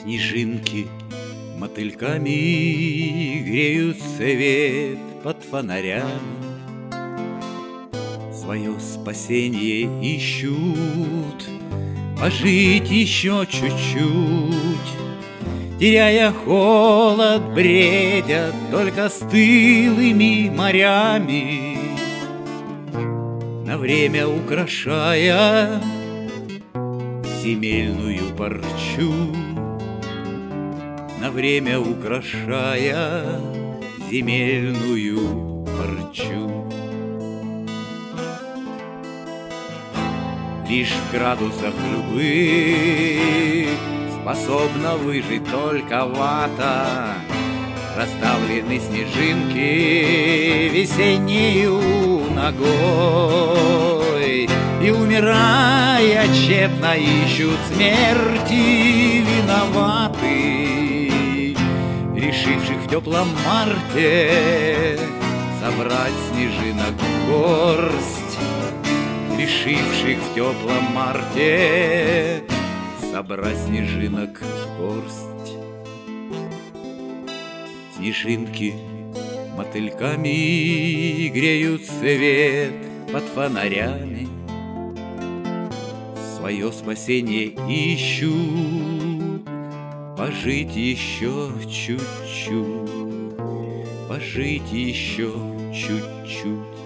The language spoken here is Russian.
Снежинки мотыльками греют свет под фонарями, свое спасение ищут, пожить еще чуть-чуть. Теряя холод, бредят только стылыми морями, на время украшая земельную парчу, на время украшая земельную парчу. Лишь в градусах любых способна выжить только вата. Расставлены снежинки весеннею ногой, и, умирая, тщетно ищут смерти виноваты, решивших в теплом марте собрать снежинок горсть, решивших в теплом марте собрать снежинок горсть. Снежинки мотыльками греют свет под фонарями, свое спасение ищут, пожить еще чуть-чуть, пожить еще чуть-чуть.